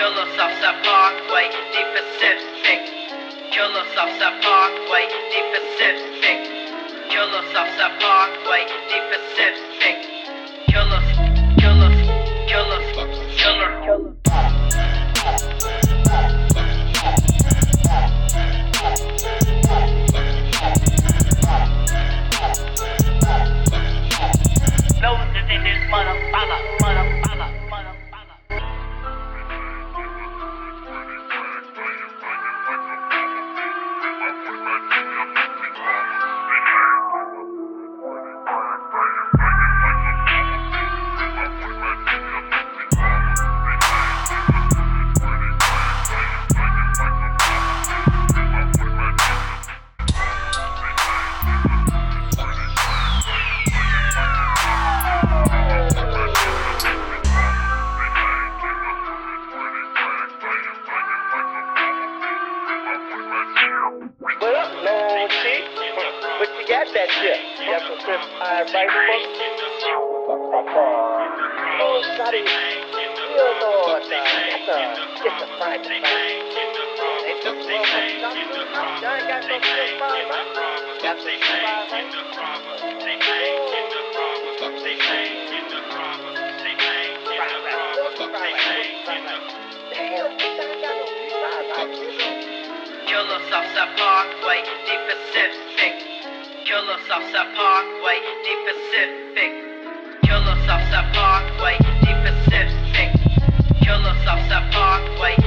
Killer Southside Parkway, deep Pacific. Killer Southside Parkway, deep Pacific. Killer Southside Parkway, deep Pacific. Killers, killers, killers, killer. Noses in this motherfucker. What up, long chick? What you got that shit? You got some Chris rifle? Oh, shawty. You know, that's a fight. Ain't this motherfucker shot? Y'all ain't got no Chris right? Got some fire, right? Killer Southside Parkway, deep Pacific. Killer Southside Parkway, deep Pacific. Killer Southside Parkway, deep Pacific. Killer Southside Parkway,